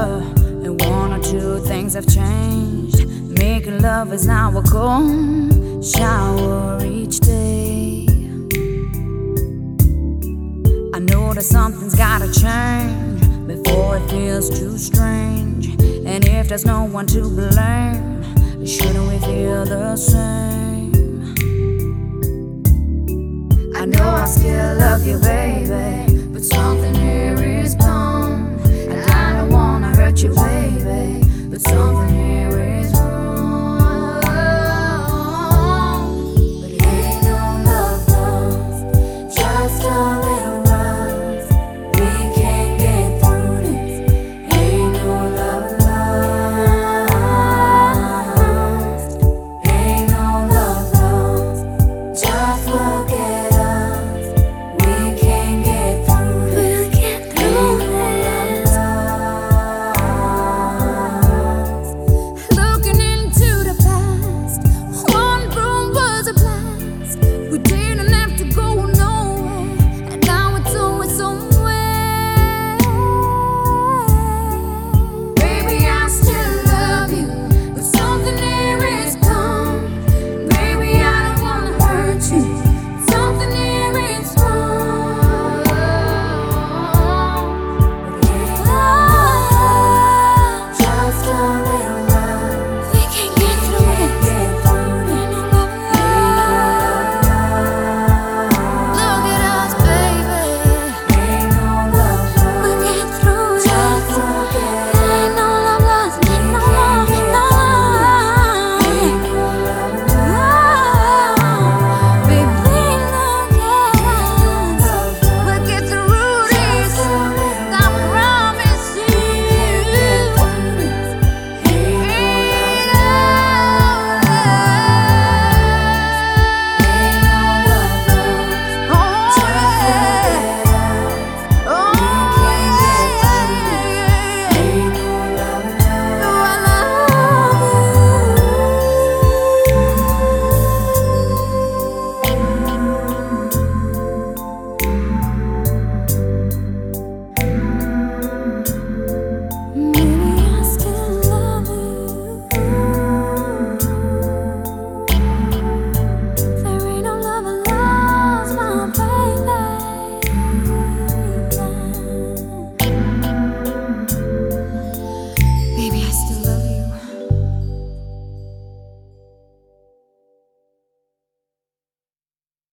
and one or two things have changed. Making love is now a cold shower each day. I know that something's gotta change before it feels too strange. And if there's no one to blame, shouldn't we feel the same? I know I still love you, baby, but something here is gone. And I don't wanna hurt you, baby, but something here